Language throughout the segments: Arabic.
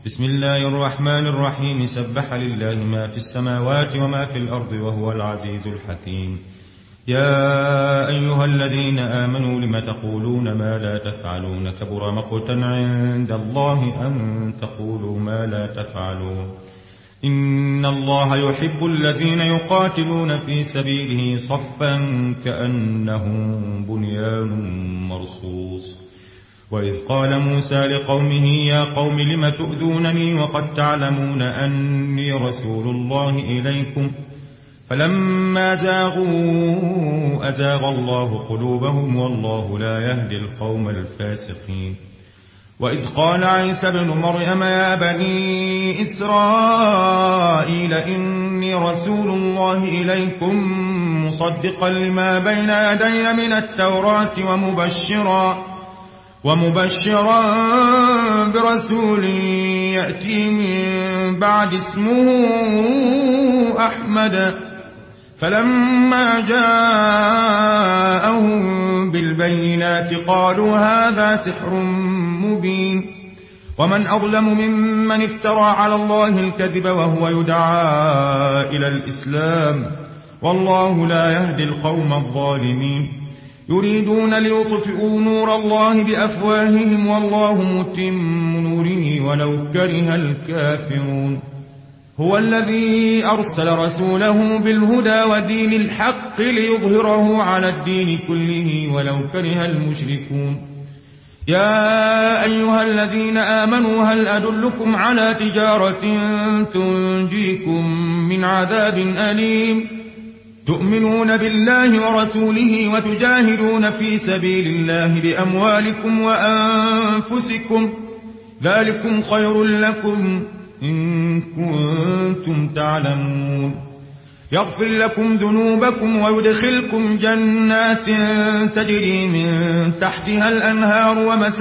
بسم الله الرحمن الرحيم سبح لله ما في السماوات وما في الأرض وهو العزيز الحكيم. يا أيها الذين آمنوا لم تقولون ما لا تفعلون كبر مقتا عند الله أن تقولوا ما لا تفعلون. إن الله يحب الذين يقاتلون في سبيله صفا كأنهم بنيان مرصوص. وإذ قال موسى لقومه يا قوم لم تؤذونني وقد تعلمون أني رسول الله إليكم فلما زاغوا أزاغ الله قلوبهم والله لا يهدي القوم الفاسقين. وإذ قال عيسى ابن مريم يا بني إسرائيل إني رسول الله إليكم مصدقا لما بين يدي من التوراة ومبشرا برسول يأتي من بعد اسمه أحمد. فلما جاءهم بالبينات قالوا هذا سحر مبين. ومن أظلم ممن افترى على الله الكذب وهو يدعى إلى الإسلام والله لا يهدي القوم الظالمين. يريدون ليطفئوا نور الله بأفواههم والله متم نوره ولو كره الكافرون. هو الذي أرسل رسوله بالهدى ودين الحق ليظهره على الدين كله ولو كره المشركون. يا أيها الذين آمنوا هل أدلكم على تجارة تنجيكم من عذاب أليم تؤمنون بالله ورسوله وتجاهدون في سبيل الله بأموالكم وأنفسكم ذلكم خير لكم إن كنتم تعلمون. يغفر لكم ذنوبكم ويدخلكم جنات تجري من تحتها الأنهار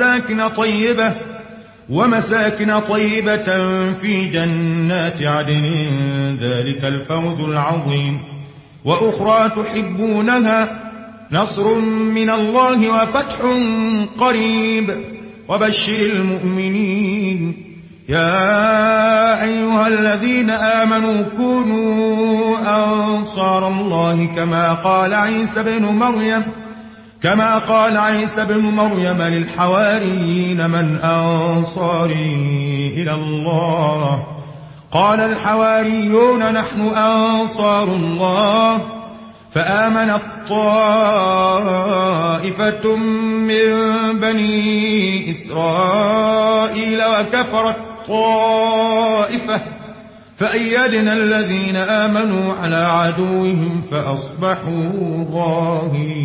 ومساكن طيبة في جنات عدن ذلك الفوز العظيم. وأخرى تحبونها نصر من الله وفتح قريب وبشر المؤمنين. يا أيها الذين آمنوا كونوا أنصار الله كما قال عيسى بن مريم للحواريين من أنصاري إلى الله قال الحواريون نحن أنصار الله. فآمنت طائفة من بني إسرائيل وكفرت طائفة فأيدنا الذين آمنوا على عدوهم فأصبحوا ظاهرين.